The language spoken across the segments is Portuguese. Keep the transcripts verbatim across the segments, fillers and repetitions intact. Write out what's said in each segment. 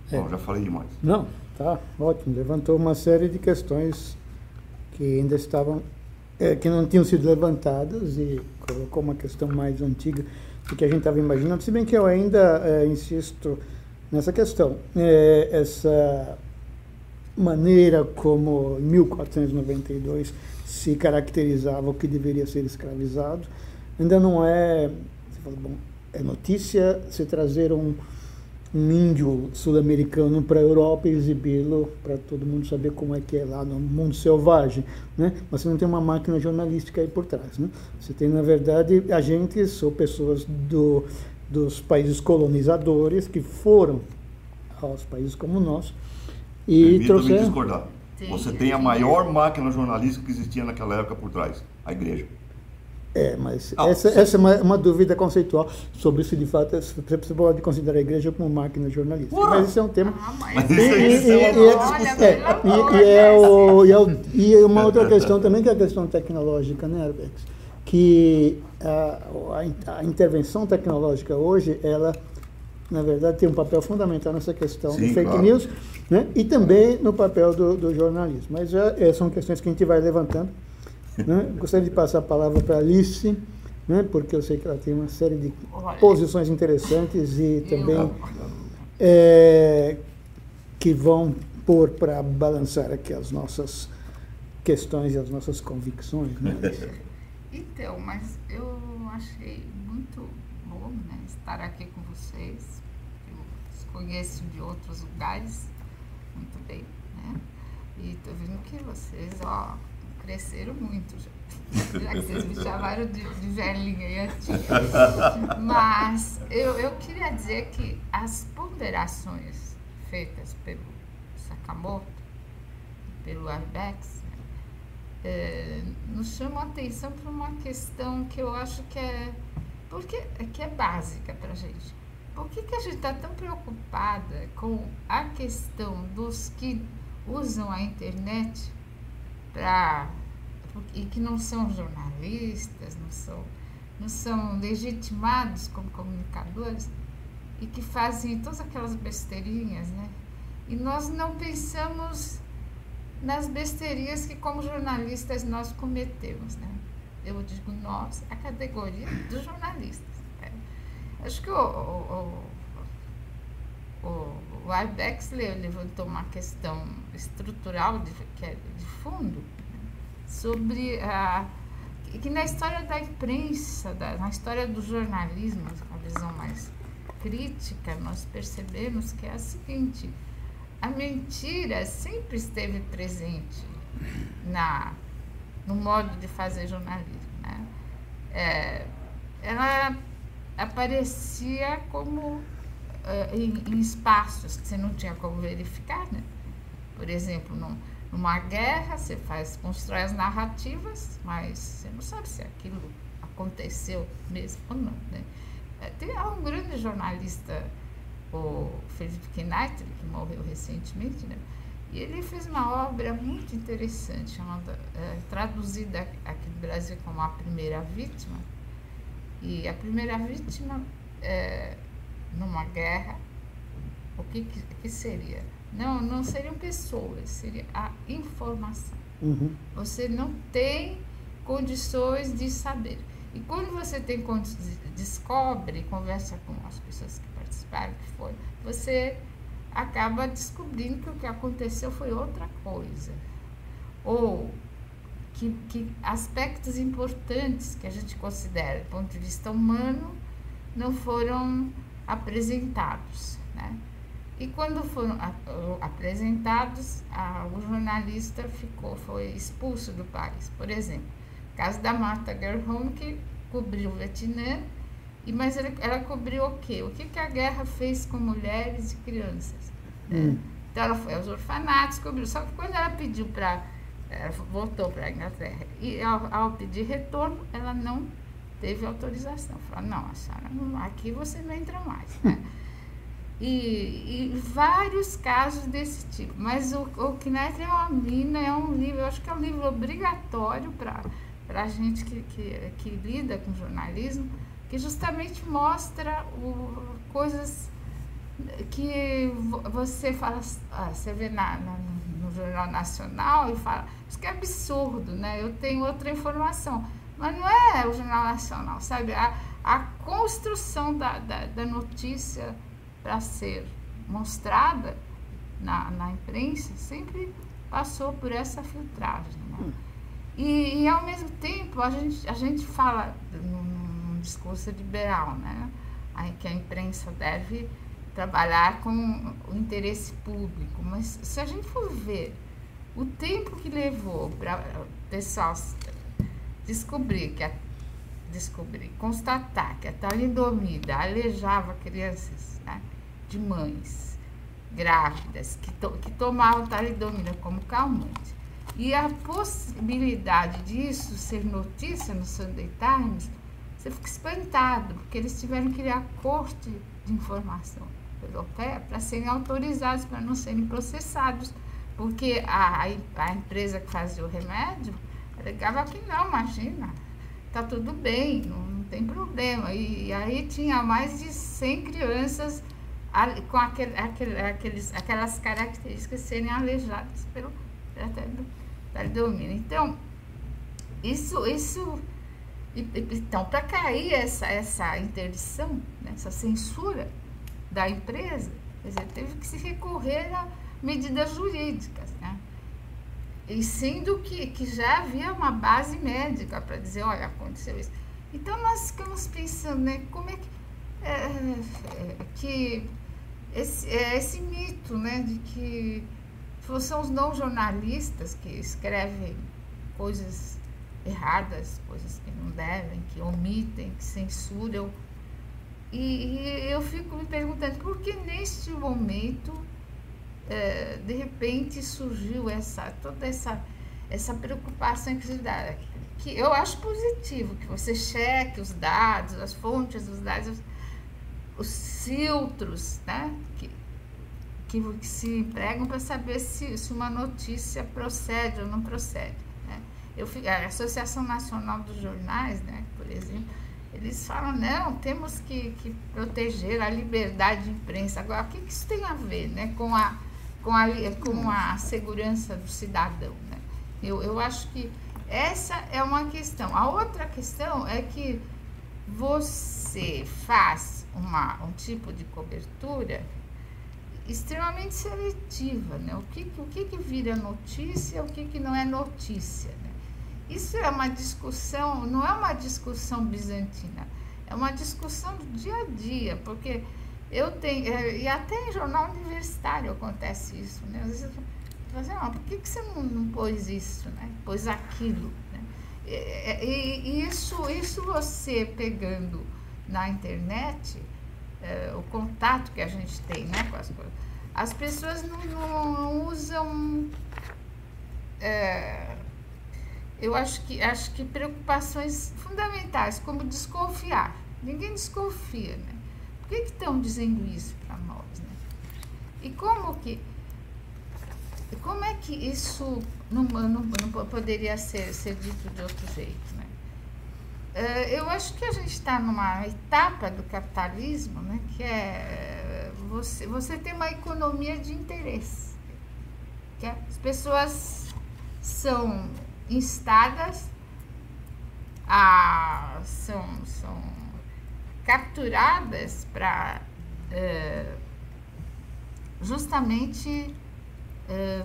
É. Bom, já falei demais. Não, tá ótimo. Levantou uma série de questões que ainda estavam, é, que não tinham sido levantadas e colocou uma questão mais antiga do que a gente estava imaginando, se bem que eu ainda é, insisto nessa questão. É, essa maneira como em mil quatrocentos e noventa e dois se caracterizava o que deveria ser escravizado, ainda não é, você fala, bom, é notícia se trazer um, um índio sul-americano para a Europa e exibi-lo para todo mundo saber como é que é lá no mundo selvagem, né? Mas você não tem uma máquina jornalística aí por trás, né? Você tem, na verdade, agentes ou pessoas do, dos países colonizadores que foram aos países como o nosso e Permita-me trouxeram... discordar. Sim, você tem a maior máquina jornalística que existia naquela época por trás, a igreja. É, mas ah, essa, essa é uma, uma dúvida conceitual sobre se de fato você pode considerar a igreja como máquina jornalística. Ué. Mas isso é um tema. Ah, mas e, isso é e uma outra questão também, que é a questão tecnológica, né, Arbex? Que a, a, a intervenção tecnológica hoje, ela, na verdade, tem um papel fundamental nessa questão Sim, do fake claro. news, né? E também no papel do, do jornalismo. Mas já, é, são questões que a gente vai levantando. Né? Gostaria de passar a palavra para a Alice, né? Porque eu sei que ela tem uma série de Olha, posições interessantes e também é, que vão pôr para balançar aqui as nossas questões e as nossas convicções. Né? Então, mas eu achei muito bom, né, estar aqui com vocês. Eu os conheço de outros lugares muito bem, né? E estou vendo que vocês, ó, cresceram muito já, já que vocês me chamaram de, de velhinha e antiga. Mas eu, eu queria dizer que as ponderações feitas pelo Sakamoto, pelo Arbex, é, nos chamam a atenção para uma questão que eu acho que é, porque, que é básica para a gente. Por que, que a gente está tão preocupada com a questão dos que usam a internet pra, e que não são jornalistas, não são, não são legitimados como comunicadores e que fazem todas aquelas besteirinhas, né? E nós não pensamos nas besteirinhas que como jornalistas nós cometemos, né? Eu digo nós, a categoria dos jornalistas. Né? Acho que o, o, o, o Arbex levantou uma questão estrutural de, que é de fundo, né? Sobre a, que na história da imprensa, da, na história do jornalismo, uma visão mais crítica, nós percebemos que é a seguinte: a mentira sempre esteve presente na, no modo de fazer jornalismo, né? É, ela aparecia como é, em, em espaços que você não tinha como verificar, né? Por exemplo, num, numa guerra você faz, constrói as narrativas, mas você não sabe se aquilo aconteceu mesmo ou não, né? É, tem um grande jornalista, o Philip Knightley, que morreu recentemente, né? E ele fez uma obra muito interessante, chamada, é, traduzida aqui no Brasil como A Primeira Vítima. E a primeira vítima, é, numa guerra, o que, que, que seria? Não, não seriam pessoas, seria a informação. Uhum. Você não tem condições de saber. E quando você tem descobre, conversa com as pessoas que participaram, que foi, você acaba descobrindo que o que aconteceu foi outra coisa. Ou que, que aspectos importantes que a gente considera, do ponto de vista humano, não foram apresentados, né? E quando foram apresentados, a, o jornalista ficou, foi expulso do país. Por exemplo, o caso da Martha Gellhorn, que cobriu o Vietnã, e, mas ela, ela cobriu o quê? O que, que a guerra fez com mulheres e crianças? Né? Hum. Então ela foi aos orfanatos, cobriu. Só que quando ela pediu para... Ela voltou para a Inglaterra, e ao, ao pedir retorno, ela não teve autorização. Falou, não, a senhora não, aqui você não entra mais, né? E, e vários casos desse tipo. Mas o, o Knightley é uma mina, é um livro, eu acho que é um livro obrigatório para a gente que, que, que lida com jornalismo, que justamente mostra o, coisas que você fala, ah, você vê na, na, no Jornal Nacional e fala, isso que é absurdo, né? Eu tenho outra informação. Mas não é o Jornal Nacional, sabe? A, a construção da, da, da notícia para ser mostrada na, na imprensa sempre passou por essa filtragem, né? E, e ao mesmo tempo a gente, a gente fala num, num discurso liberal, né? Aí que a imprensa deve trabalhar com o interesse público, mas se a gente for ver o tempo que levou para o pessoal descobrir que a, descobrir, constatar que a talidomida aleijava crianças, né, de mães grávidas que, to, que tomavam talidomida como calmante, e a possibilidade disso ser notícia no Sunday Times, você fica espantado, porque eles tiveram que ir à corte de informação europeia para serem autorizados, para não serem processados, porque a, a empresa que fazia o remédio alegava que não, imagina, tá tudo bem, não, não tem problema. E, e aí tinha mais de cem crianças com aquele, aquele, aqueles, aquelas características serem aleijadas pelo talidomida. Então, isso, isso então, para cair essa, essa interdição, né, essa censura da empresa, quer dizer, teve que se recorrer a medidas jurídicas, né? E sendo que, que já havia uma base médica para dizer, olha, aconteceu isso. Então, nós ficamos pensando, né, como é que, é, é, que esse, é, esse mito, né, de que são os não jornalistas que escrevem coisas erradas, coisas que não devem, que omitem, que censuram. E, e eu fico me perguntando por que neste momento, é, de repente, surgiu essa, toda essa, essa preocupação que, que eu acho positivo, que você cheque os dados, as fontes dos dados, os, os filtros, né, que, que, que se empregam para saber se, se uma notícia procede ou não procede. Né? Eu, a Associação Nacional dos Jornais, né, por exemplo, eles falam, não, temos que, que proteger a liberdade de imprensa. Agora, o que, que isso tem a ver, né, com, a, com, a, com a segurança do cidadão? Né? Eu, eu acho que essa é uma questão. A outra questão é que você faz uma, um tipo de cobertura extremamente seletiva, né? O que, o que, que vira notícia, o que, que não é notícia, né? Isso é uma discussão, não é uma discussão bizantina, é uma discussão do dia a dia, porque eu tenho, e até em jornal universitário acontece isso, né? Às vezes eu falo assim, ah, por que, que você não, não pôs isso, né? Pôs aquilo, né? E, e, e isso, isso você pegando na internet, é, o contato que a gente tem, né, com as coisas, as pessoas não, não usam... É, eu acho que, acho que preocupações fundamentais, como desconfiar. Ninguém desconfia, né? Por que que estão dizendo isso para nós, né? E como que... Como é que isso não, não, não poderia ser, ser dito de outro jeito, né? Eu acho que a gente está numa etapa do capitalismo, né, que é você, você tem uma economia de interesse. Que as pessoas são instadas, a, são, são capturadas para é, justamente é,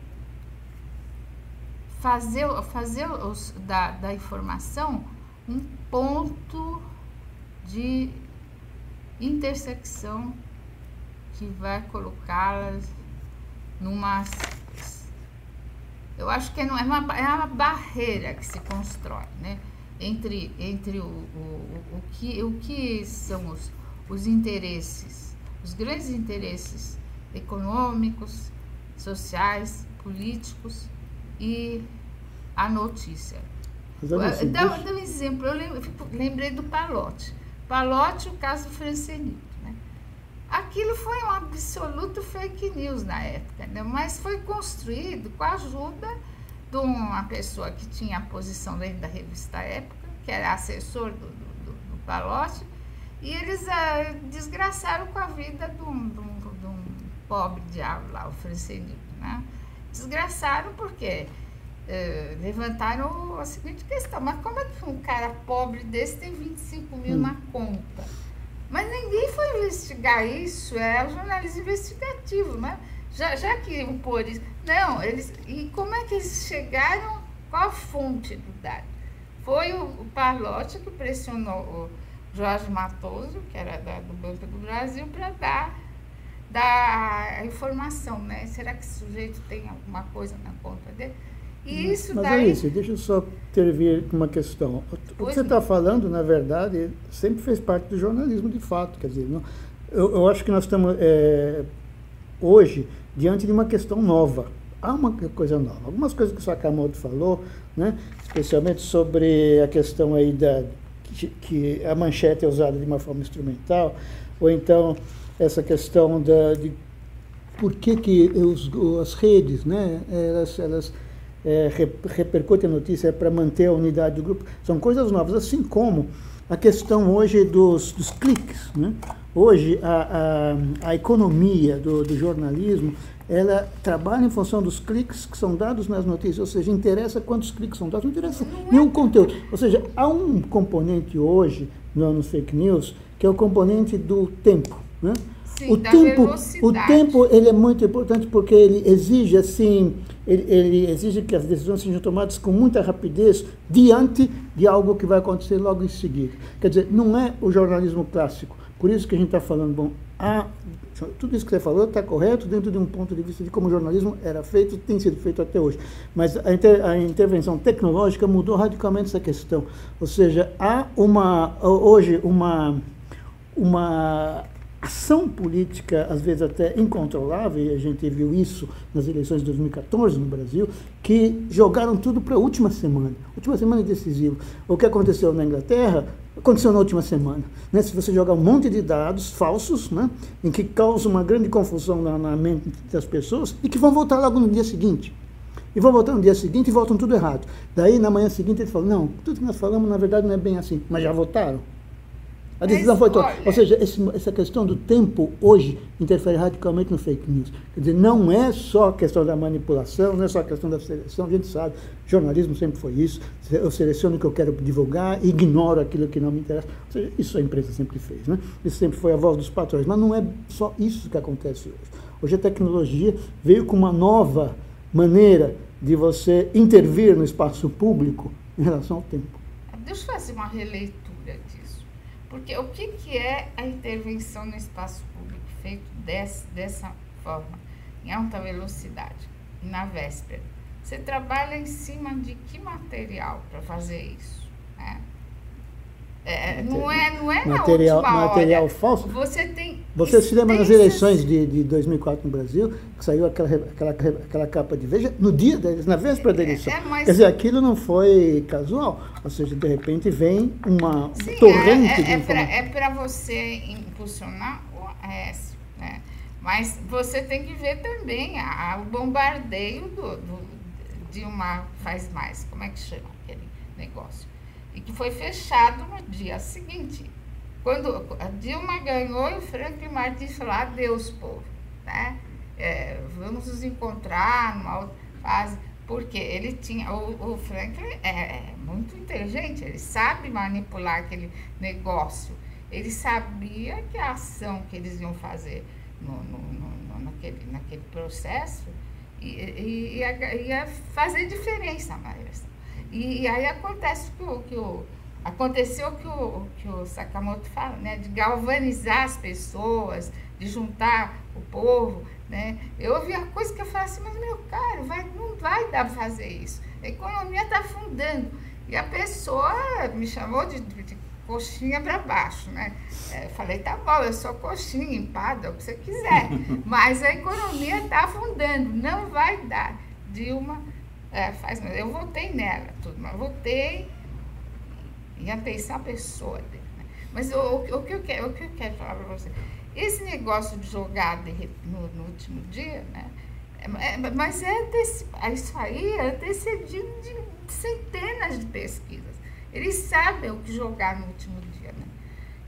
fazer, fazer os, da, da informação um ponto de intersecção que vai colocá-las numa... Eu acho que é uma, é uma barreira que se constrói, né, entre, entre o, o, o, que, o que são os, os interesses, os grandes interesses econômicos, sociais, políticos e a notícia. Dá um exemplo, eu lembrei do Palotti. Palotti, o caso Francenito, né? Aquilo foi um absoluto fake news na época, né? Mas foi construído com a ajuda de uma pessoa que tinha a posição dentro da revista Época, que era assessor do, do, do Palotti, e eles ah, desgraçaram com a vida de um, de um pobre diabo lá, o Francisco, né? Desgraçaram porque eh, levantaram a seguinte questão: mas como é que um cara pobre desse tem vinte e cinco mil hum. na conta? Mas ninguém foi investigar isso, é o jornalismo investigativo, né? Já, já que o Poris... Não, eles... E como é que eles chegaram? Qual a fonte do dado? Foi o, o Parlotti que pressionou o Jorge Matoso, que era da, do Banco do Brasil, para dar, dar a informação, né? Será que esse sujeito tem alguma coisa na conta dele? E isso Mas, daí... Alice, deixa eu só intervir com uma questão. O que pois você está falando, na verdade, sempre fez parte do jornalismo de fato. Quer dizer, não, eu, eu acho que nós estamos, é, hoje, diante de uma questão nova. Há uma coisa nova. Algumas coisas que o Sakamoto falou, né, especialmente sobre a questão aí da que, que a manchete é usada de uma forma instrumental, ou então essa questão da, de por que, que os, as redes, né, elas... elas É, repercute a notícia para manter a unidade do grupo, são coisas novas, assim como a questão hoje dos, dos cliques, né? Hoje a, a, a economia do, do jornalismo, ela trabalha em função dos cliques que são dados nas notícias, ou seja, interessa quantos cliques são dados, não interessa nenhum conteúdo, ou seja, há um componente hoje no, no fake news, que é o componente do tempo, né? Sim, o tempo, o tempo ele é muito importante porque ele exige assim, ele, ele exige que as decisões sejam tomadas com muita rapidez diante de algo que vai acontecer logo em seguida. Quer dizer, não é o jornalismo clássico. Por isso que a gente está falando, bom, a, tudo isso que você falou está correto dentro de um ponto de vista de como o jornalismo era feito, tem sido feito até hoje. Mas a, inter, a intervenção tecnológica mudou radicalmente essa questão. Ou seja, há uma, hoje uma, uma ação política, às vezes até incontrolável, e a gente viu isso nas eleições de dois mil e quatorze no Brasil, que jogaram tudo para a última semana. Última semana decisiva. O que aconteceu na Inglaterra, aconteceu na última semana. Né? Se você jogar um monte de dados falsos, né, em que causa uma grande confusão na, na mente das pessoas, e que vão voltar logo no dia seguinte. E vão voltar no dia seguinte e voltam tudo errado. Daí, na manhã seguinte, eles falam, não, tudo que nós falamos, na verdade, não é bem assim. Mas já votaram. A decisão foi toda. Ou seja, esse, essa questão do tempo hoje interfere radicalmente no fake news. Quer dizer, não é só a questão da manipulação, não é só a questão da seleção, a gente sabe, jornalismo sempre foi isso, eu seleciono o que eu quero divulgar, ignoro aquilo que não me interessa. Ou seja, isso a imprensa sempre fez, né? Isso sempre foi a voz dos patrões, mas não é só isso que acontece hoje. Hoje a tecnologia veio com uma nova maneira de você intervir no espaço público em relação ao tempo. Deixa eu fazer uma releitura disso. Porque o que, que é a intervenção no espaço público feito desse, dessa forma, em alta velocidade, na véspera? Você trabalha em cima de que material para fazer isso? Né? É, não é, não é material, na última material hora. falso? Você tem... Você se lembra nas eleições de, de dois mil e quatro no Brasil, que saiu aquela, aquela, aquela capa de Veja, no dia da na véspera da eleição. É, é, mas... Quer dizer, aquilo não foi casual. Ou seja, de repente vem uma Sim, torrente é, é, de informação. É para você impulsionar o Aécio, né? Mas você tem que ver também a, a, o bombardeio do, do, de uma faz mais, como é que chama aquele negócio? E que foi fechado no dia seguinte. Quando a Dilma ganhou e o Franklin Martins falou, adeus, povo, né? É, vamos nos encontrar numa outra fase, porque ele tinha, o, o Franklin é, é muito inteligente, ele sabe manipular aquele negócio, ele sabia que a ação que eles iam fazer no, no, no, naquele, naquele processo ia, ia, ia fazer diferença na eleição. E, e aí acontece que o, que o, aconteceu que o, que o Sakamoto fala, né, de galvanizar as pessoas, de juntar o povo, né? Eu ouvi a coisa que eu falei assim, mas meu caro, vai, não vai dar para fazer isso. A economia está afundando. E a pessoa me chamou de, de, de coxinha para baixo, né? É, eu falei, tá bom, eu sou coxinha, empada, o que você quiser. Mas a economia está afundando, não vai dar. Dilma... É, faz, eu votei nela, tudo, mas votei em atenção à pessoa dele, né? Mas o, o, o, que eu quero, o que eu quero falar para você, esse negócio de jogar de, no, no último dia, né? É, é, mas é antecipado, isso aí é antecedido de centenas de pesquisas. Eles sabem o que jogar no último dia, né?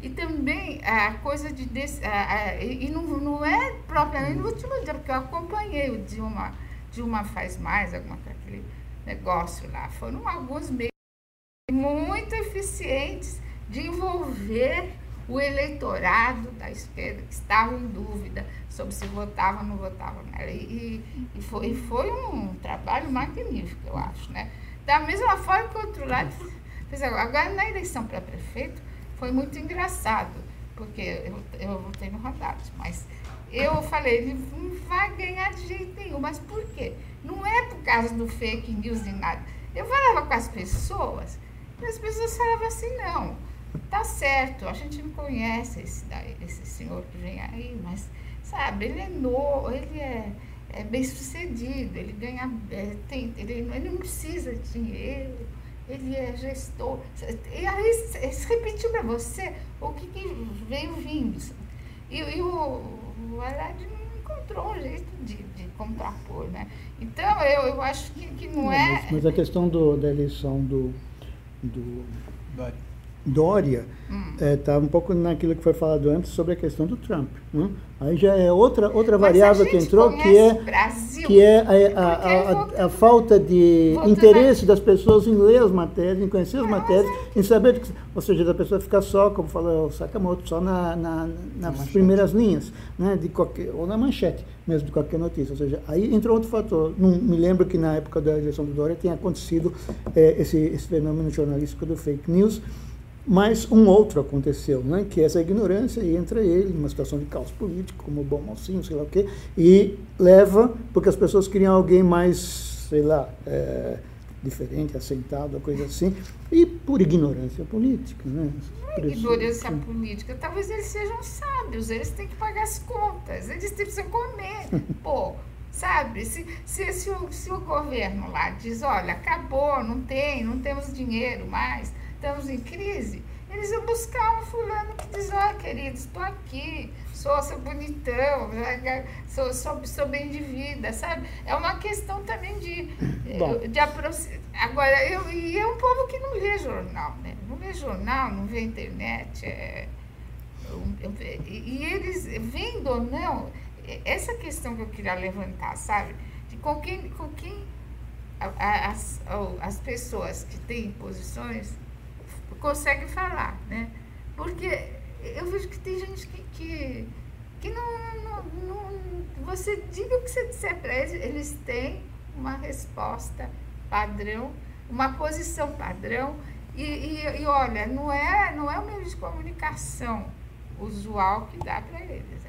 E também a coisa de... Des, a, a, e não, não é propriamente no último dia, porque eu acompanhei o Dilma, Dilma Faz Mais, alguma aquele negócio lá. Foram alguns meses muito eficientes de envolver o eleitorado da esquerda que estava em dúvida sobre se votava ou não votava nela. E, e, foi, e foi um trabalho magnífico, eu acho, né? Da mesma forma que o outro lado... Agora, na eleição para prefeito, foi muito engraçado, porque eu, eu votei no Haddad, mas eu falei, ele não vai ganhar de jeito nenhum. Mas por quê? Não é por causa do fake news nem nada. Eu falava com as pessoas, e as pessoas falavam assim, não, tá certo, a gente não conhece esse, esse senhor que vem aí, mas, sabe, ele é novo, ele é, é bem sucedido, ele ganha, é, tem, ele, ele não precisa de dinheiro, ele é gestor. E aí, se repetiu para você o que, que veio vindo. E, e o, o Haddad não encontrou um jeito de, de contrapor, né? Então, eu, eu acho que, que não, não é... Mas, mas a questão do, da eleição do, do Dória está hum. é, um pouco naquilo que foi falado antes sobre a questão do Trump. Né? Aí já é outra, outra variável que entrou, que é, que é a, a, a, a, a falta de interesse das pessoas em ler as matérias, em conhecer as matérias, em saber, que, ou seja, da pessoa ficar só, como falou o Sakamoto, só na, na, nas na primeiras linhas, né, de qualquer, ou na manchete mesmo de qualquer notícia. Ou seja, aí entrou outro fator. Não me lembro que na época da eleição do Dória tinha acontecido é, esse, esse fenômeno jornalístico do fake news. Mas um outro aconteceu, né, que é essa ignorância, e entra ele numa situação de caos político, como bom mocinho, sei lá o quê, e leva, porque as pessoas queriam alguém mais, sei lá, é, diferente, assentado, coisa assim, e por ignorância política. Né? Não é ignorância política, talvez eles sejam sábios, eles têm que pagar as contas, eles precisam comer, pô. Sabe, se, se, se, o, se o governo lá diz, olha, acabou, não tem, não temos dinheiro mais, estamos em crise, eles vão buscar um fulano que diz, ó, oh, querido, estou aqui, sou, sou bonitão, sou, sou, sou bem de vida, sabe? É uma questão também de, de aproximar. Agora, eu, e é um povo que não lê jornal, né? Não lê jornal, não vê internet, é, eu, eu, e eles, vendo ou não, essa questão que eu queria levantar, sabe? De com quem, com quem as, as pessoas que têm posições conseguem falar, né? Porque eu vejo que tem gente que, que, que não, não, não... Você diga o que você disser para eles, eles têm uma resposta padrão, uma posição padrão, e, e, e olha, não é, não é o meio de comunicação usual que dá para eles.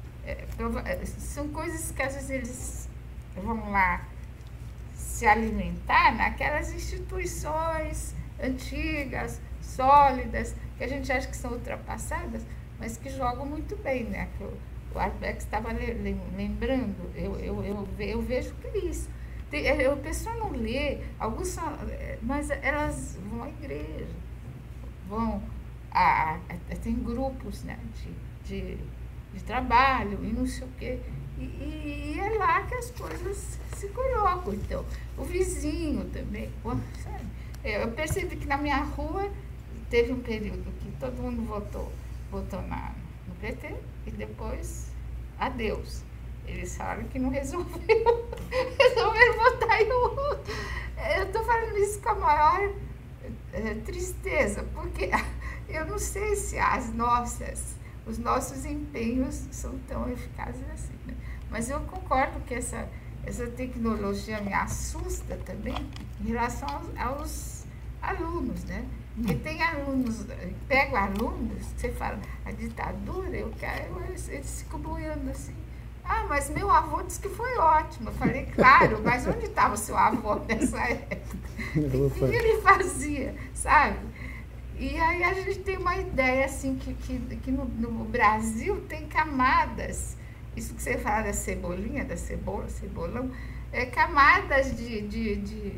É, são coisas que às vezes eles vão lá se alimentar naquelas instituições antigas, sólidas, que a gente acha que são ultrapassadas, mas que jogam muito bem, né? Que o, o Arbex estava lembrando, eu, eu, eu, eu vejo que isso. Tem, o pessoal não lê, alguns são, mas elas vão à igreja, vão a, a, tem grupos, né, de, de de trabalho e não sei o quê. E, e, e é lá que as coisas se colocam. Então, o vizinho também. Sabe? Eu percebi que na minha rua teve um período que todo mundo votou, votou na, no P T e depois, adeus. Eles falaram que não resolveu. Resolveram votar em outro. Eu estou falando isso com a maior é, tristeza, porque eu não sei se as nossas os nossos empenhos são tão eficazes assim, né? Mas eu concordo que essa, essa tecnologia me assusta também em relação aos, aos alunos, né? Porque tem alunos, pego alunos, você fala, a ditadura, eu quero, eles, eles ficam boiando assim. Ah, mas meu avô disse que foi ótimo. Eu falei, claro, mas onde estava o seu avô nessa época? O que ele fazia, sabe? E aí a gente tem uma ideia, assim, que, que, que no, no Brasil tem camadas, isso que você fala da cebolinha, da cebola, cebolão, é camadas de, de, de,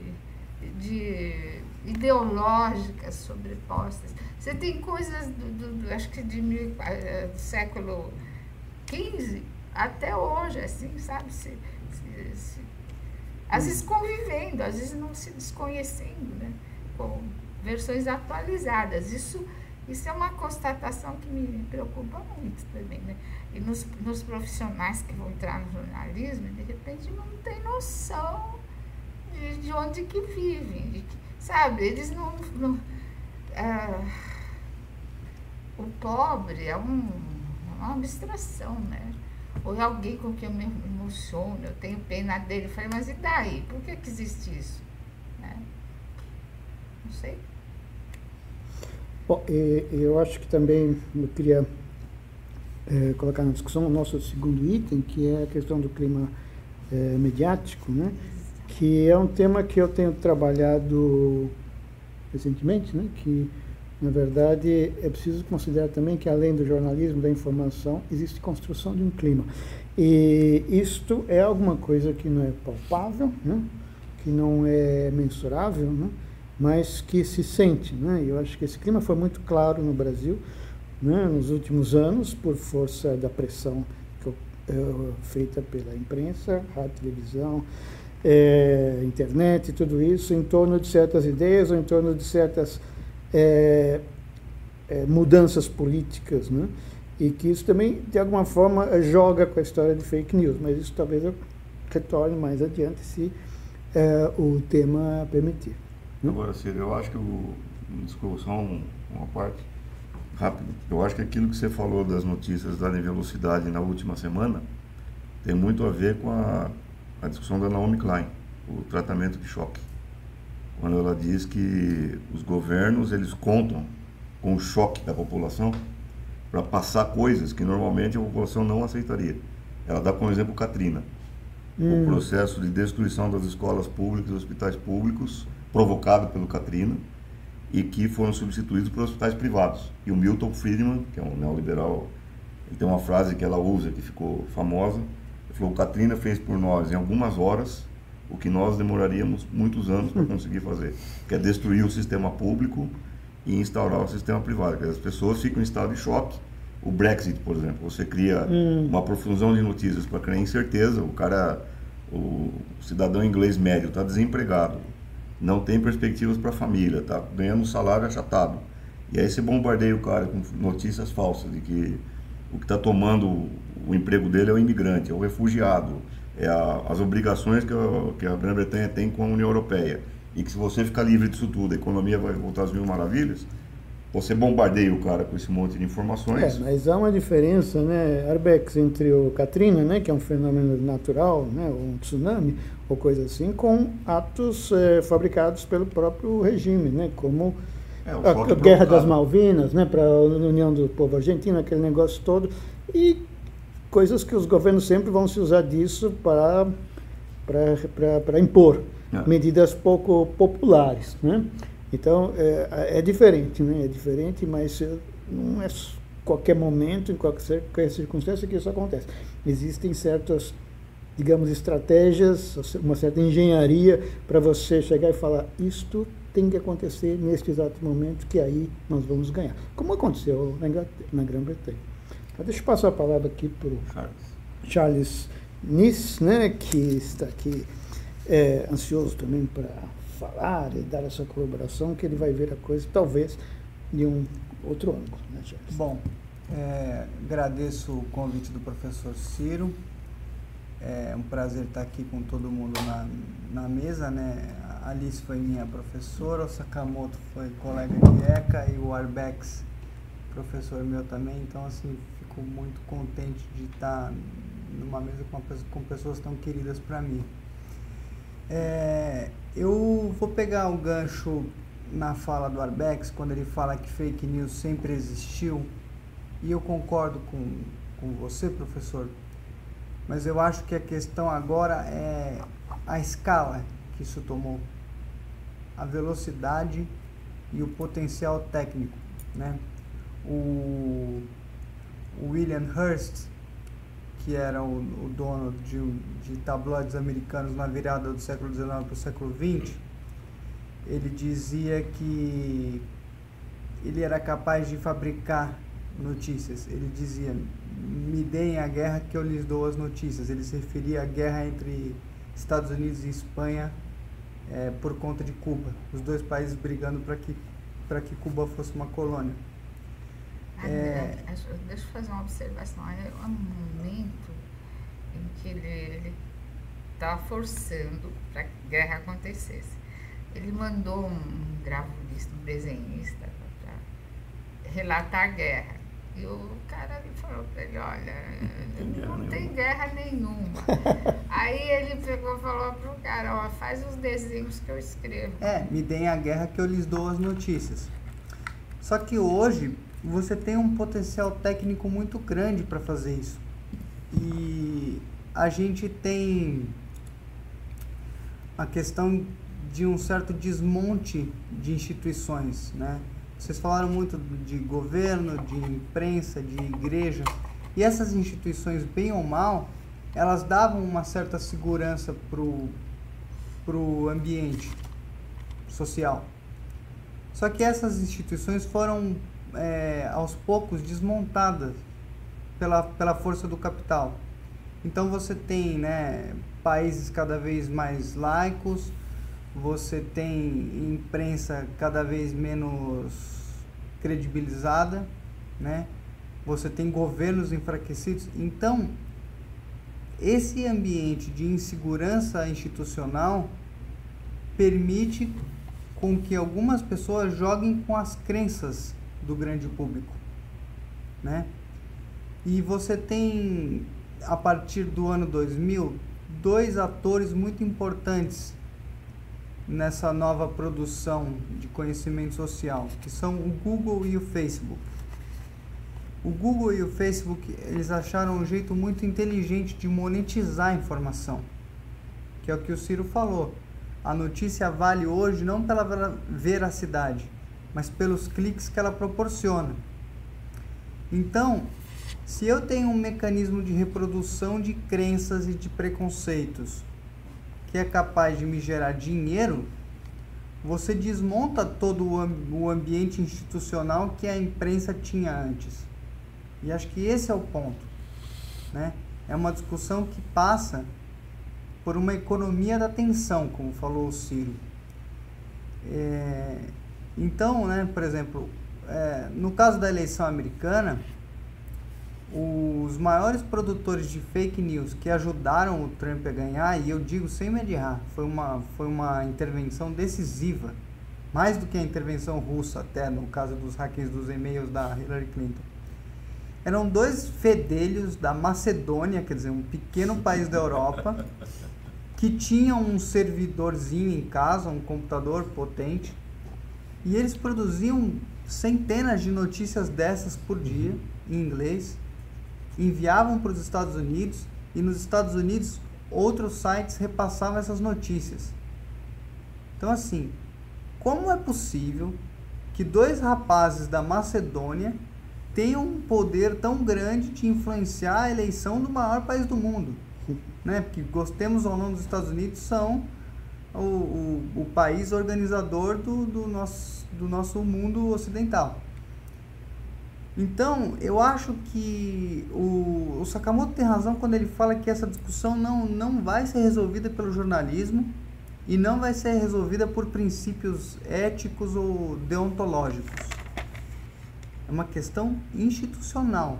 de ideológicas sobrepostas. Você tem coisas, do, do, do acho que de mil, do século quinze até hoje, assim, sabe? Se, se, se, às vezes convivendo, às vezes não se desconhecendo, né? Com versões atualizadas. Isso Isso é uma constatação que me preocupa muito também, né? E nos, nos profissionais que vão entrar no jornalismo, de repente não tem noção de, de onde que vivem, de que, sabe? Eles não... não ah, o pobre é um, uma abstração, né? Ou é alguém com quem eu me emociono, eu tenho pena dele. Eu falei, mas e daí? Por que que existe isso? Né? Não sei. Bom, eu acho que também eu queria é, colocar na discussão o nosso segundo item, que é a questão do clima é, mediático, né? Que é um tema que eu tenho trabalhado recentemente, né? Que, na verdade, é preciso considerar também que, além do jornalismo, da informação, existe construção de um clima. E isto é alguma coisa que não é palpável, né? Que não é mensurável, né? Mas que se sente, né? Eu acho que esse clima foi muito claro no Brasil, né? Nos últimos anos, por força da pressão que, é, feita pela imprensa, rádio, televisão, é, internet e tudo isso, em torno de certas ideias ou em torno de certas é, é, mudanças políticas, né? E que isso também, de alguma forma, joga com a história de fake news, mas isso talvez eu retorne mais adiante se é, o tema permitir. Agora, Ciro, eu acho que o... Desculpa, só um, uma parte rápida. Eu acho que aquilo que você falou das notícias darem velocidade na última semana tem muito a ver com a, a discussão da Naomi Klein, o tratamento de choque. Quando ela diz que os governos, eles contam com o choque da população para passar coisas que normalmente a população não aceitaria. Ela dá como exemplo Katrina, hum. o processo de destruição das escolas públicas e hospitais públicos provocado pelo Katrina e que foram substituídos por hospitais privados. E o Milton Friedman, que é um neoliberal, ele tem uma frase que ela usa que ficou famosa, ele falou: o Katrina fez por nós em algumas horas o que nós demoraríamos muitos anos para conseguir fazer, que é destruir o sistema público e instaurar o sistema privado. As pessoas ficam em estado de choque. O Brexit, por exemplo, você cria hum. uma profusão de notícias para criar incerteza. O cara, o cidadão inglês médio está desempregado, não tem perspectivas para a família, está ganhando um salário achatado. E aí você bombardeia o cara com notícias falsas de que o que está tomando o emprego dele é o imigrante, é o refugiado, é a, as obrigações que a, que a Grã-Bretanha tem com a União Europeia. E que se você ficar livre disso tudo, a economia vai voltar às mil maravilhas. Você bombardeia o cara com esse monte de informações. É, mas há uma diferença, né, Arbex, entre o Katrina, né, que é um fenômeno natural, né, um tsunami ou coisa assim, com atos é, fabricados pelo próprio regime, né, como é, a, a Guerra das Malvinas, né, para a União do Povo Argentino, aquele negócio todo, e coisas que os governos sempre vão se usar disso para, para, para impor é. medidas pouco populares, né? Então, é, é diferente, né? É diferente, mas não é qualquer momento, em qualquer, qualquer circunstância que isso acontece. Existem certas, digamos, estratégias, uma certa engenharia para você chegar e falar: isto tem que acontecer neste exato momento, que aí nós vamos ganhar. Como aconteceu na, na Grã-Bretanha. Então, deixa eu passar a palavra aqui para o Charles. Charles Niss, né, que está aqui é, ansioso também para falar e dar essa colaboração, que ele vai ver a coisa, talvez, de um outro ângulo, né, Charles? Bom, é, agradeço o convite do professor Ciro. É um prazer estar aqui com todo mundo na, na mesa, né? A Alice foi minha professora, o Sakamoto foi colega de ECA e o Arbex, professor meu também. Então, assim, fico muito contente de estar numa mesa com, com pessoas tão queridas para mim. É, eu vou pegar um gancho na fala do Arbex, quando ele fala que fake news sempre existiu, e eu concordo com, com você, professor, mas eu acho que a questão agora é a escala que isso tomou, a velocidade e o potencial técnico, né? O, o William Hearst, que era o, o dono de, de tabloides americanos na virada do século dezenove para o século vinte, ele dizia que ele era capaz de fabricar notícias. Ele dizia: me deem a guerra que eu lhes dou as notícias. Ele se referia à guerra entre Estados Unidos e Espanha é, por conta de Cuba, os dois países brigando para que, para que Cuba fosse uma colônia. É... Deixa eu fazer uma observação. É um momento em que ele está forçando para que a guerra acontecesse. Ele mandou um gravurista, um desenhista, para relatar a guerra. E o cara falou para ele, olha, não tem guerra nenhuma. Aí ele pegou e falou para o cara, ó, faz os desenhos que eu escrevo. É, me deem a guerra que eu lhes dou as notícias. Só que hoje você tem um potencial técnico muito grande para fazer isso. E a gente tem a questão de um certo desmonte de instituições, né? Vocês falaram muito de governo, de imprensa, de igreja, e essas instituições, bem ou mal, elas davam uma certa segurança pro, pro ambiente social. Só que essas instituições foram, é, aos poucos, desmontadas pela, pela força do capital. Então você tem, né, países cada vez mais laicos, você tem imprensa cada vez menos credibilizada, né? Você tem governos enfraquecidos. Então, esse ambiente de insegurança institucional permite com que algumas pessoas joguem com as crenças do grande público, né? E você tem, a partir do ano dois mil, dois atores muito importantes nessa nova produção de conhecimento social, que são o Google e o Facebook. O Google e o Facebook, eles acharam um jeito muito inteligente de monetizar a informação, que é o que o Ciro falou. A notícia vale hoje não pela veracidade, mas pelos cliques que ela proporciona. Então, se eu tenho um mecanismo de reprodução de crenças e de preconceitos que é capaz de me gerar dinheiro, você desmonta todo o ambiente institucional que a imprensa tinha antes. E acho que esse é o ponto, né? É uma discussão que passa por uma economia da atenção, como falou o Ciro. É, então, né, por exemplo, é, no caso da eleição americana, os maiores produtores de fake news que ajudaram o Trump a ganhar, e eu digo sem medo de errar, foi uma, foi uma intervenção decisiva, mais do que a intervenção russa, até no caso dos hackers dos e-mails da Hillary Clinton. Eram dois fedelhos da Macedônia, quer dizer, um pequeno país da Europa, que tinham um servidorzinho em casa, um computador potente, e eles produziam centenas de notícias dessas por dia, em inglês, enviavam para os Estados Unidos, e nos Estados Unidos outros sites repassavam essas notícias. Então, assim, como é possível que dois rapazes da Macedônia tenham um poder tão grande de influenciar a eleição do maior país do mundo? Né? Porque, gostemos ou não, dos Estados Unidos são o, o, o país organizador do, do, nosso, do nosso mundo ocidental. Então, eu acho que o, o Sakamoto tem razão quando ele fala que essa discussão não, não vai ser resolvida pelo jornalismo e não vai ser resolvida por princípios éticos ou deontológicos. É uma questão institucional.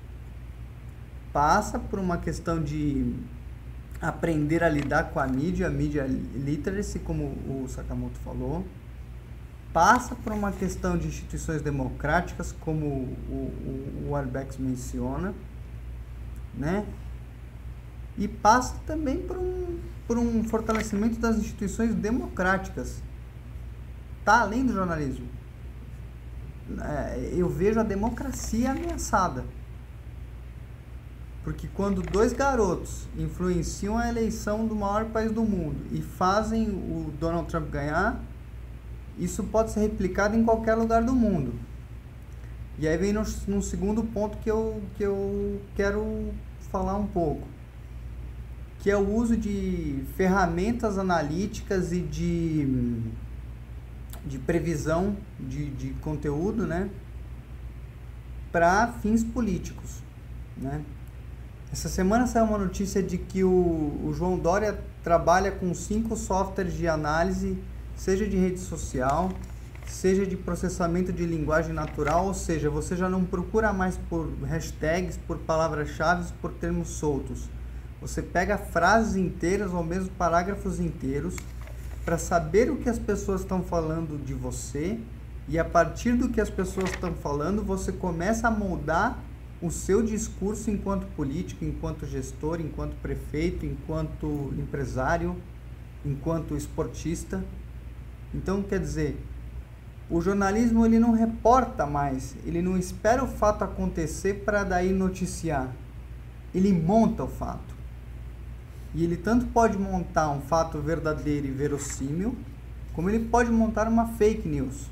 Passa por uma questão de aprender a lidar com a mídia, a mídia literacy, como o Sakamoto falou. Passa por uma questão de instituições democráticas, como o, o, o Arbex menciona, né? E passa também por um, por um fortalecimento das instituições democráticas. Tá além do jornalismo. É, eu vejo a democracia ameaçada. Porque quando dois garotos influenciam a eleição do maior país do mundo e fazem o Donald Trump ganhar, isso pode ser replicado em qualquer lugar do mundo. E aí vem no, no segundo ponto que eu, que eu quero falar um pouco, que é o uso de ferramentas analíticas e de, de previsão de, de conteúdo, né, para fins políticos, né? Essa semana saiu uma notícia de que o, o João Dória trabalha com cinco softwares de análise, seja de rede social, seja de processamento de linguagem natural, ou seja, você já não procura mais por hashtags, por palavras-chave, por termos soltos. Você pega frases inteiras ou mesmo parágrafos inteiros para saber o que as pessoas estão falando de você, e a partir do que as pessoas estão falando, você começa a moldar o seu discurso enquanto político, enquanto gestor, enquanto prefeito, enquanto empresário, enquanto esportista. Então, quer dizer, o jornalismo ele não reporta mais, ele não espera o fato acontecer para daí noticiar. Ele monta o fato. E ele tanto pode montar um fato verdadeiro e verossímil, como ele pode montar uma fake news.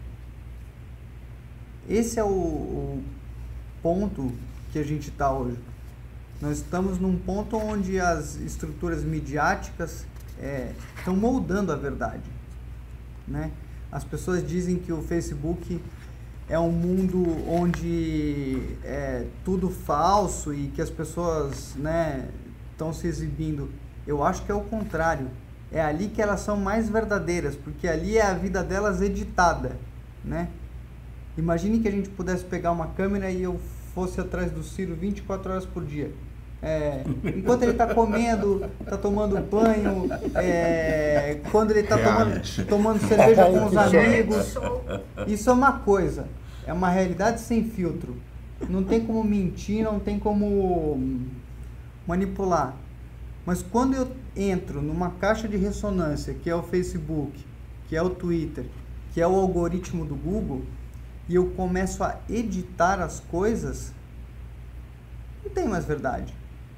Esse é o, o ponto que a gente está hoje. Nós estamos num ponto onde as estruturas midiáticas é, estão moldando a verdade, né? As pessoas dizem que o Facebook é um mundo onde é tudo falso e que as pessoas, né, estão se exibindo. Eu acho que é o contrário. É ali que elas são mais verdadeiras, porque ali é a vida delas editada, né? Imagine que a gente pudesse pegar uma câmera e eu fosse atrás do Ciro vinte e quatro horas por dia. É, enquanto ele está comendo, está tomando banho, é, quando ele está tomando, tomando cerveja com os amigos. Isso é uma coisa, é uma realidade sem filtro. Não tem como mentir, não tem como manipular. Mas quando eu entro numa caixa de ressonância, que é o Facebook, que é o Twitter, que é o algoritmo do Google, e eu começo a editar as coisas, não tem mais verdade.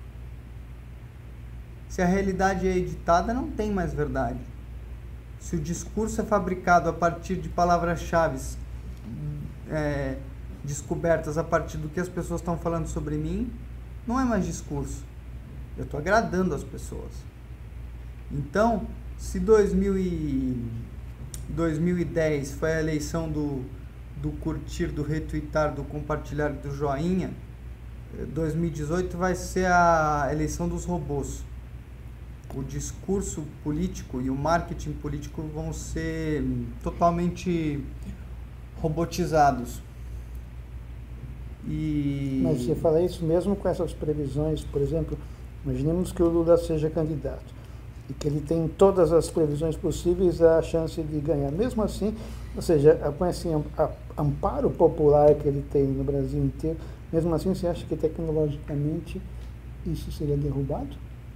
Se a realidade é editada, não tem mais verdade. Se o discurso é fabricado a partir de palavras-chave é, descobertas a partir do que as pessoas estão falando sobre mim, não é mais discurso. Eu estou agradando as pessoas. Então, se dois mil e dez foi a eleição do, do curtir, do retweetar, do compartilhar, do joinha, dois mil e dezoito vai ser a eleição dos robôs. O discurso político e o marketing político vão ser totalmente robotizados. E... Mas você fala isso mesmo com essas previsões, por exemplo, imaginemos que o Lula seja candidato e que ele tem todas as previsões possíveis a chance de ganhar. Mesmo assim, ou seja, com esse amparo popular que ele tem no Brasil inteiro, mesmo assim você acha que tecnologicamente isso seria derrubado?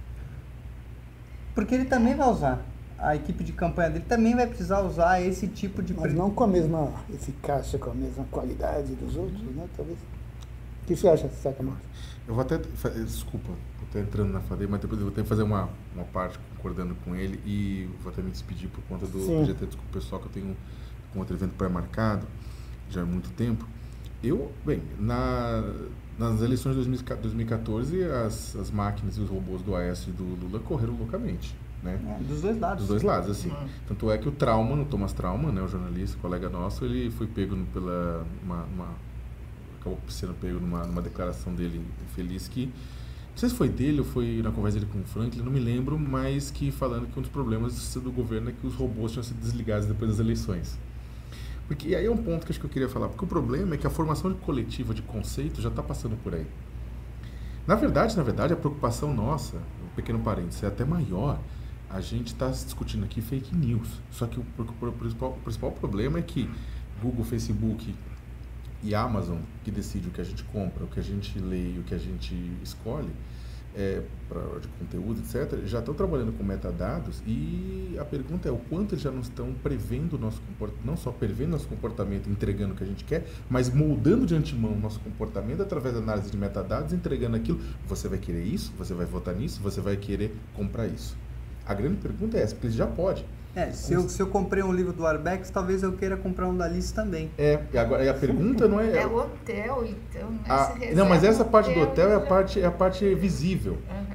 Porque ele também vai usar, a equipe de campanha dele também vai precisar usar esse tipo de... Mas não com a mesma eficácia, com a mesma qualidade dos outros, né? Talvez. O que você acha, Sacamar? Eu vou até, desculpa, vou até entrando na fala, mas depois eu vou até fazer uma, uma parte concordando com ele e vou até me despedir por conta do... Sim. Pedir até desculpa pessoal que eu tenho um outro evento pré-marcado já há muito tempo. Eu, bem, na... Nas eleições de dois mil e quatorze, as, as máquinas e os robôs do Aécio e do Lula correram loucamente, né? É, dos dois lados. Dos dois lados, assim. Uhum. Tanto é que o Trauman, o Thomas Trauman, né, o jornalista, colega nosso, ele foi pego no, pela... Uma, uma, acabou sendo pego numa, numa declaração dele feliz que... Não sei se foi dele ou foi na conversa dele com o Franklin, não me lembro, mas que falando que um dos problemas do governo é que os robôs tinham sido desligados depois das eleições. Porque aí é um ponto que acho que eu queria falar, porque o problema é que a formação de coletiva de conceito já está passando por aí. Na verdade, na verdade, a preocupação nossa, um pequeno parênteses, é até maior. A gente está discutindo aqui fake news. Só que o, o, o, principal, o principal problema é que Google, Facebook e Amazon, que decide o que a gente compra, o que a gente lê e o que a gente escolhe, é, pra, de conteúdo, etcétera, já estão trabalhando com metadados e a pergunta é o quanto eles já não estão prevendo o nosso comportamento, não só prevendo nosso comportamento, entregando o que a gente quer, mas moldando de antemão o nosso comportamento através da análise de metadados, entregando aquilo. Você vai querer isso? Você vai votar nisso? Você vai querer comprar isso? A grande pergunta é essa, porque eles já podem. É, se eu, se eu comprei um livro do Arbex, talvez eu queira comprar um da Alice também. É, e agora a pergunta não é... É o hotel, então. A, não, não, mas essa parte do hotel é a parte, é a parte visível. Uhum.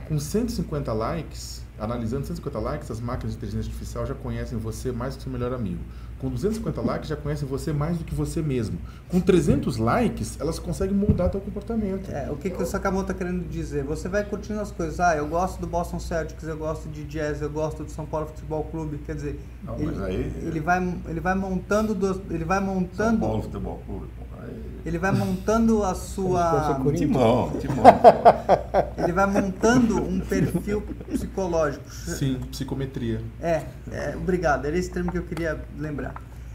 Com cento e cinquenta likes, analisando cento e cinquenta likes, as máquinas de inteligência artificial já conhecem você mais do que seu melhor amigo. Com duzentos e cinquenta likes, já conhecem você mais do que você mesmo. Com trezentos likes, elas conseguem moldar teu comportamento. É, o que, que o Sakamoto está querendo dizer? Você vai curtindo as coisas. Ah, eu gosto do Boston Celtics, eu gosto de jazz, eu gosto do São Paulo Futebol Clube. Quer dizer, Não, ele, mas aí- ele, vai, ele vai montando... Do, ele vai São montando... Paulo Futebol Clube. pô, aí- Ele vai montando a sua... Timão, Timão. Ele vai montando um perfil psicológico. Sim, psicometria. É, é, obrigado. Era esse termo que eu queria lembrar.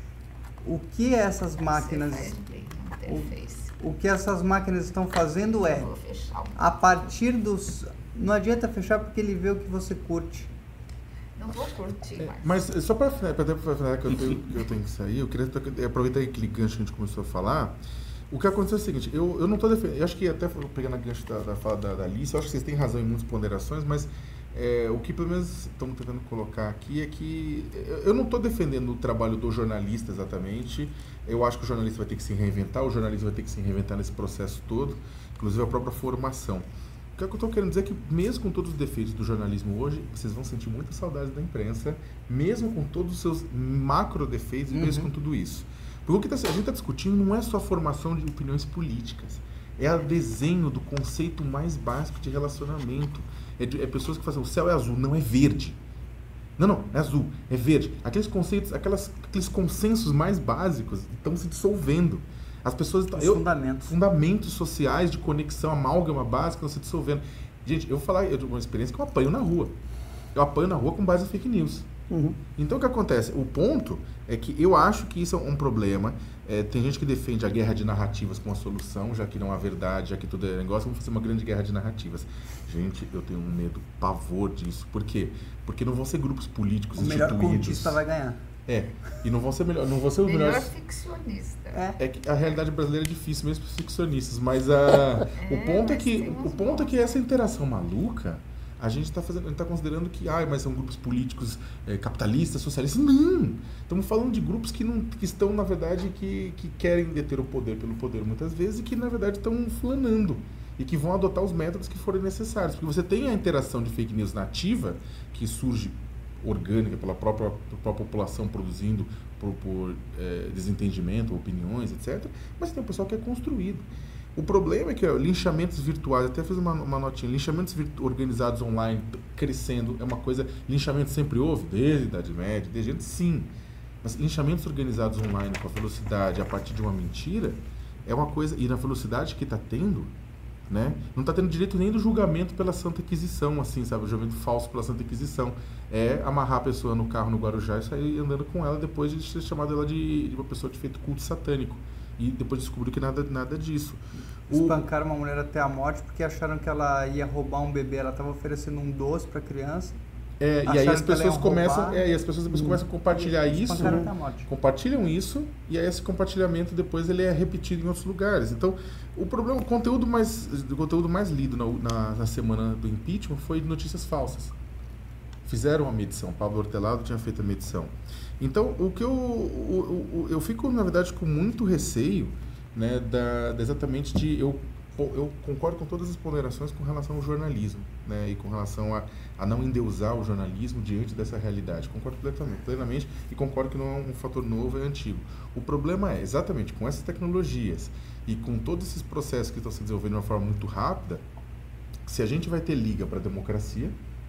O que essas máquinas... Você vai abrir a interface. O que essas máquinas estão fazendo é... Eu vou fechar o... A partir dos... Não adianta fechar porque ele vê o que você curte. Não vou curtir É, mais. mas só para finalizar que eu tenho, que eu tenho que sair, eu queria to- aproveitar aquele gancho que a gente começou a falar. O que aconteceu é o seguinte, eu, eu não estou defendendo, eu acho que até pegando a gancho da, da fala da, da Alice, eu acho que vocês têm razão em muitas ponderações, mas é, o que pelo menos estamos tentando colocar aqui é que eu, eu não estou defendendo o trabalho do jornalista exatamente, eu acho que o jornalista vai ter que se reinventar, o jornalista vai ter que se reinventar nesse processo todo, inclusive a própria formação. O que eu estou querendo dizer é que, mesmo com todos os defeitos do jornalismo hoje, vocês vão sentir muita saudade da imprensa, mesmo com todos os seus macro defeitos e mesmo Uhum. com tudo isso. Porque o que tá- a gente está discutindo não é só a formação de opiniões políticas, é o desenho do conceito mais básico de relacionamento. É, de, é pessoas que fazem, o céu é azul, não é verde. Não, não, é azul, é verde. Aqueles conceitos, aquelas, aqueles consensos mais básicos estão se dissolvendo. As pessoas estão... Os eu- fundamentos. fundamentos sociais de conexão, amálgama básica, estão se dissolvendo. Gente, eu vou falar de uma experiência que eu apanho na rua. Eu apanho na rua com base em fake news. Uhum. Então o que acontece? O ponto é que eu acho que isso é um problema. É, tem gente que defende a guerra de narrativas como a solução, já que não há verdade, já que tudo é negócio, vamos fazer uma grande guerra de narrativas. Gente, eu tenho um medo, pavor disso. Por quê? Porque não vão ser grupos políticos O melhor instituídos. contista vai ganhar. É, e não vão ser melhor, não vão ser os Melhor melhores. ficcionista. É. É que a realidade brasileira é difícil mesmo para os ficcionistas, mas a, É, o ponto é mas que tem uns o ponto é bons. que essa interação maluca a gente está fazendo, a gente tá considerando que ah, mas são grupos políticos eh, capitalistas, socialistas. Não, estamos falando de grupos que não que estão na verdade que, que querem deter o poder pelo poder muitas vezes e que na verdade estão flanando e que vão adotar os métodos que forem necessários, porque você tem a interação de fake news nativa que surge orgânica pela própria, pela própria população produzindo por, por é, desentendimento, opiniões, etcétera. Mas tem o pessoal que é construído. O problema é que ó, linchamentos virtuais, até fiz uma, uma notinha, linchamentos virtu- organizados online crescendo, é uma coisa, linchamento sempre houve, desde a Idade Média, desde antes, sim. Mas linchamentos organizados online com a velocidade a partir de uma mentira, é uma coisa, e na velocidade que está tendo, né? Não está tendo direito nem do julgamento pela Santa Inquisição, assim, sabe? O julgamento falso pela Santa Inquisição. É amarrar a pessoa no carro no Guarujá e sair andando com ela depois de ter chamado ela de, de uma pessoa que feito culto satânico. E depois descobriu que nada, nada disso. O, Espancaram uma mulher até a morte porque acharam que ela ia roubar um bebê. Ela estava oferecendo um doce para criança. é, e aí acharam as que ela ia pessoas começam, roubar. é, e as pessoas depois começam a compartilhar isso. Espancaram até a morte. Compartilham isso e aí esse compartilhamento depois ele é repetido em outros lugares. Então, o problema, o conteúdo mais, o conteúdo mais lido na, na, na semana do impeachment foi notícias falsas. Fizeram a medição, Pablo Hortelado tinha feito a medição. Então, o que eu, o, o, eu fico, na verdade, com muito receio, né, da, da exatamente de... Eu, eu concordo com todas as ponderações com relação ao jornalismo, né, e com relação a, a não endeusar o jornalismo diante dessa realidade. Concordo plenamente, plenamente e concordo que não é um fator novo, é antigo. O problema é, exatamente, com essas tecnologias e com todos esses processos que estão se desenvolvendo de uma forma muito rápida, se a gente vai ter liga para a democracia,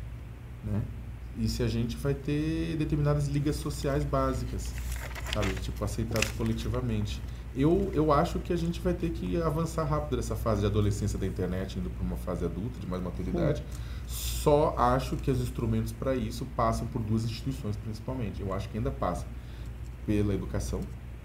né, e se a gente vai ter determinadas ligas sociais básicas, sabe, tipo, aceitadas coletivamente. Eu, eu acho que a gente vai ter que avançar rápido nessa fase de adolescência da internet, indo para uma fase adulta, de mais maturidade. Hum. Só acho que os instrumentos para isso passam por duas instituições, principalmente. Eu acho que ainda passa pela educação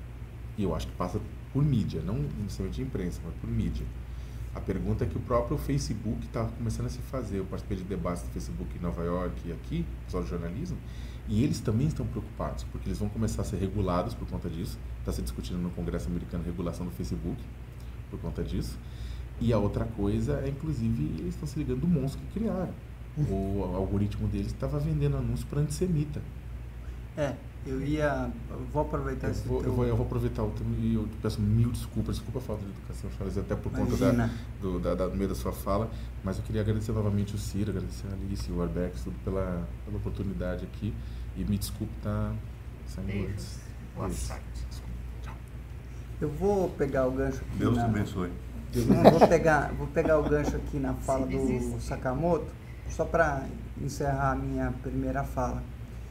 e eu acho que passa por mídia, não necessariamente imprensa, mas por mídia. A pergunta é que o próprio Facebook está começando a se fazer. Eu participei de debates do Facebook em Nova York e aqui, pessoal de jornalismo, e eles também estão preocupados, porque eles vão começar a ser regulados por conta disso. Está se discutindo no Congresso americano a regulação do Facebook por conta disso. E a outra coisa é, inclusive, eles estão se ligando do monstro que criaram. O algoritmo deles estava vendendo anúncio para antissemita. É, Eu ia... Eu vou aproveitar Eu esse vou, teu... eu, vou, eu vou aproveitar o tempo e eu te peço mil desculpas, desculpa a falta de educação, Charles, até por conta da, Imagina. do, da, da, do meio da sua fala, mas eu queria agradecer novamente o Ciro, agradecer a Alice e o Arbex, tudo pela, pela oportunidade aqui, e me desculpe estar saindo Beijos. antes. Boa Beijos. sorte. Desculpa. Tchau. Eu vou pegar o gancho aqui Deus te na... abençoe. Não, vou pegar, vou pegar o gancho aqui na fala Se do desiste. Sakamoto, só para encerrar a minha primeira fala.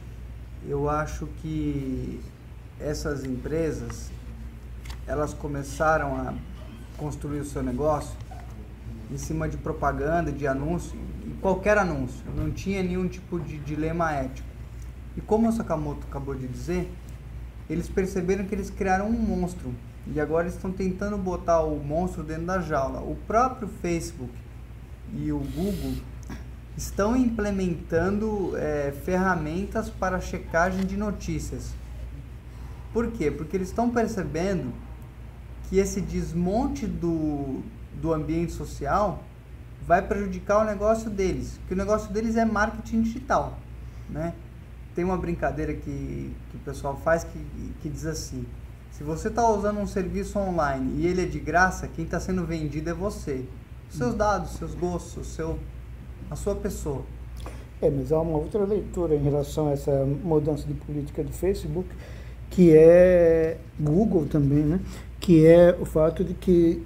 Eu acho que essas empresas, elas começaram a construir o seu negócio em cima de propaganda, de anúncio, e qualquer anúncio, não tinha nenhum tipo de dilema ético. E como o Sakamoto acabou de dizer, eles perceberam que eles criaram um monstro, e agora eles estão tentando botar o monstro dentro da jaula. O próprio Facebook e o Google estão implementando é, ferramentas para checagem de notícias. Por quê? Porque eles estão percebendo que esse desmonte do, do ambiente social vai prejudicar o negócio deles, que o negócio deles é marketing digital, né? Tem uma brincadeira que, que o pessoal faz que, que diz assim: se você está usando um serviço online e ele é de graça, quem está sendo vendido é você. Os seus dados, seus gostos, o seu, a sua pessoa. É, mas há uma outra leitura em relação a essa mudança de política do Facebook, que é Google também, né? Que é o fato de que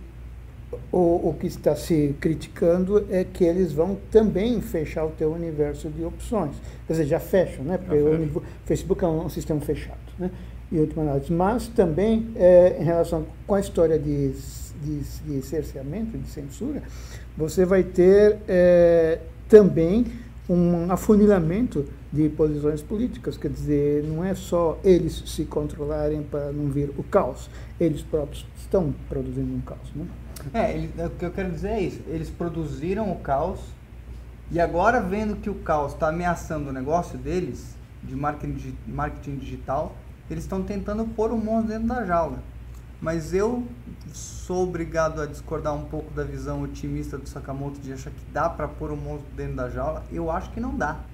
o, o que está se criticando é que eles vão também fechar o teu universo de opções. Quer dizer, já fecham, né? Porque o Facebook é um, um sistema fechado, né? Em última análise. Mas também, é, em relação com a história de, de, de cerceamento, de censura, você vai ter é, também um afunilamento de posições políticas, quer dizer, não é só eles se controlarem para não vir o caos, eles próprios estão produzindo um caos, né? É, ele, o que eu quero dizer é isso, eles produziram o caos e agora vendo que o caos está ameaçando o negócio deles, de marketing, marketing digital, eles estão tentando pôr o monstro dentro da jaula. Mas eu sou obrigado a discordar um pouco da visão otimista do Sakamoto de achar que dá para pôr o monstro dentro da jaula. Eu acho que não dá.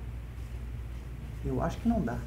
Eu acho que não dá.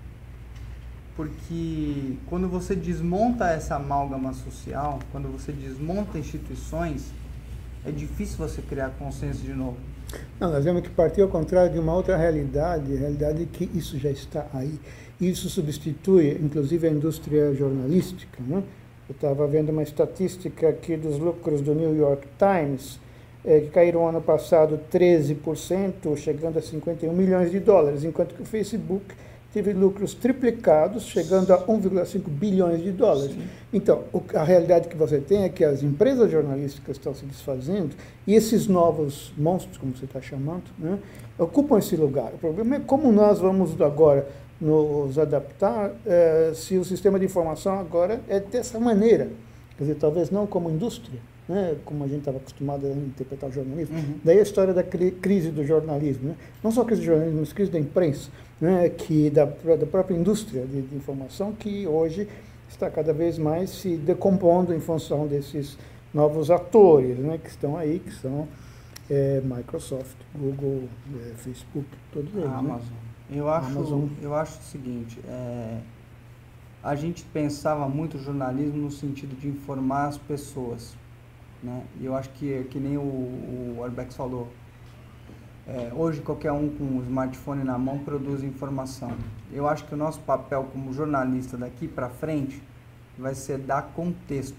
Porque quando você desmonta essa amálgama social, quando você desmonta instituições, é difícil você criar consenso de novo. Não, nós temos que partir ao contrário de uma outra realidade, a realidade é que isso já está aí. Isso substitui, inclusive, a indústria jornalística, né? Eu estava vendo uma estatística aqui dos lucros do New York Times, eh, que caíram ano passado treze por cento, chegando a cinquenta e um milhões de dólares, enquanto que o Facebook teve lucros triplicados, chegando a um vírgula cinco bilhões de dólares. Sim. Então, o, a realidade que você tem é que as empresas jornalísticas estão se desfazendo e esses novos monstros, como você está chamando, né, ocupam esse lugar. O problema é como nós vamos agora nos adaptar eh, se o sistema de informação agora é dessa maneira. Quer dizer, talvez não como indústria, né, como a gente estava acostumado a interpretar o jornalismo. Uhum. Daí a história da cri crise do jornalismo, né? Não só a crise do jornalismo, mas a crise da imprensa, né, que da, da própria indústria de, de informação, que hoje está cada vez mais se decompondo em função desses novos atores, né, que estão aí, que são é, Microsoft, Google, é, Facebook, todos eles. A Amazon. Né? Eu acho, Amazon. eu acho o seguinte, é, a gente pensava muito jornalismo no sentido de informar as pessoas, né? E eu acho que, que nem o, o Arbex falou, é, hoje qualquer um com um smartphone na mão produz informação. Eu acho que o nosso papel como jornalista daqui para frente vai ser dar contexto,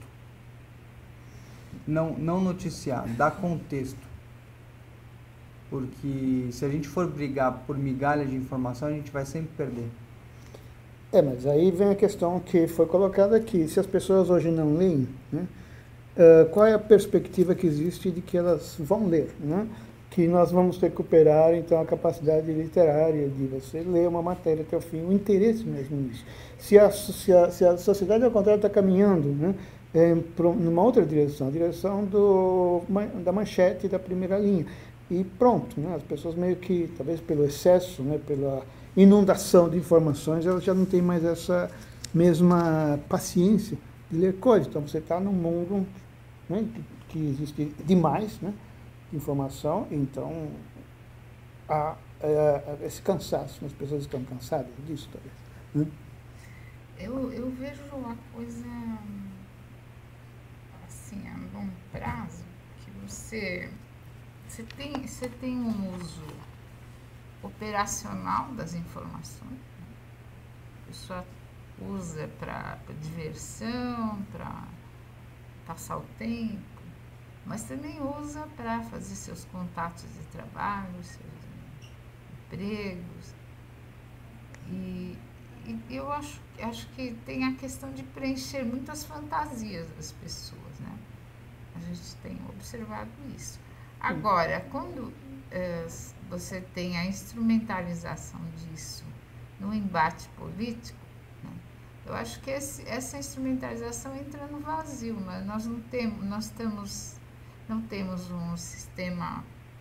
não, não noticiar, dar contexto. Porque se a gente for brigar por migalha de informação, a gente vai sempre perder. É, mas aí vem a questão que foi colocada aqui. Se as pessoas hoje não leem, né, uh, qual é a perspectiva que existe de que elas vão ler? Né? Que nós vamos recuperar, então, a capacidade literária de você ler uma matéria até o fim, o interesse mesmo nisso. Se a, se a, se a sociedade, ao contrário, está caminhando, né, é, numa outra direção, a direção do, da manchete da primeira linha. E pronto, né? As pessoas meio que, talvez pelo excesso, né, pela inundação de informações, elas já não têm mais essa mesma paciência de ler coisas. Então você está num mundo, né, que, que existe demais, né, de informação, então há é, esse cansaço, as pessoas estão cansadas disso, talvez. Né? Eu, eu vejo a coisa assim, a longo prazo, que você, você, tem, você tem um uso operacional das informações. A pessoa usa para diversão, para passar o tempo, mas também usa para fazer seus contatos de trabalho, seus empregos. E, e eu acho, acho que tem a questão de preencher muitas fantasias das pessoas, né? A gente tem observado isso. Agora, quando eh, você tem a instrumentalização disso no embate político, né, eu acho que esse, essa instrumentalização entra no vazio. Né? Nós não temos, nós temos, não temos um sistema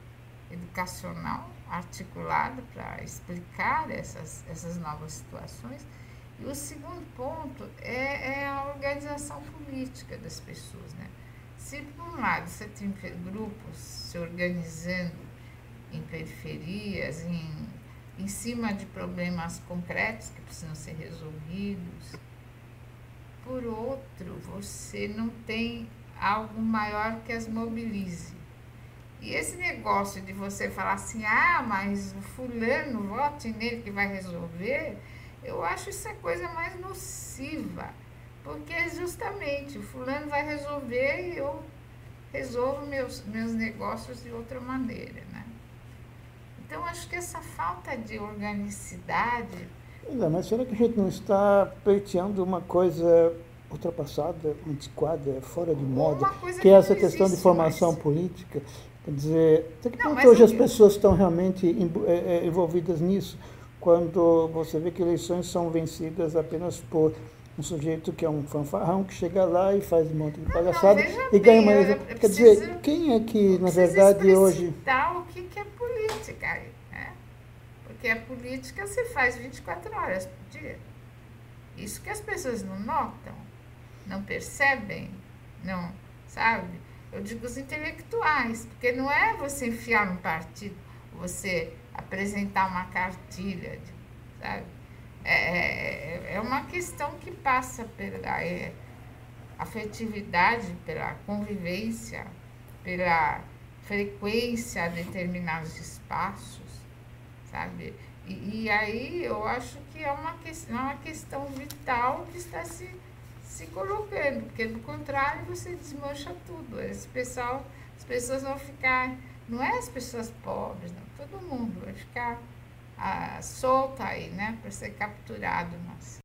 educacional articulado para explicar essas, essas novas situações. E o segundo ponto é, é a organização política das pessoas, né? Se, por um lado, você tem grupos se organizando em periferias, em, em cima de problemas concretos que precisam ser resolvidos, por outro, você não tem algo maior que as mobilize. E esse negócio de você falar assim, ah, mas o fulano, vote nele que vai resolver, eu acho isso a coisa mais nociva. Porque justamente o fulano vai resolver e eu resolvo meus, meus negócios de outra maneira, né? Então, acho que essa falta de organicidade... Não, mas será que a gente não está pleiteando uma coisa ultrapassada, antiquada, fora de moda, que, que é essa questão de formação mais. política? Quer dizer, até que não, ponto hoje as pessoas estão realmente envolvidas nisso, quando você vê que eleições são vencidas apenas por um sujeito que é um fanfarrão, que chega lá e faz um monte de palhaçada e ganha uma eleição. Quer dizer, quem é que, na verdade, hoje... o que, que é política, né? Porque a política se faz vinte e quatro horas por dia. Isso que as pessoas não notam, não percebem, não, sabe? Eu digo os intelectuais, porque não é você enfiar num partido, você apresentar uma cartilha, sabe? É, é uma questão que passa pela é, afetividade, pela convivência, pela frequência a determinados espaços, sabe? E, e aí eu acho que é uma, que, é uma questão vital que está se, se colocando, porque do contrário você desmancha tudo. Esse pessoal, as pessoas vão ficar, não é as pessoas pobres, não, todo mundo vai ficar Ah, solta aí, né, para ser capturado. Nossa.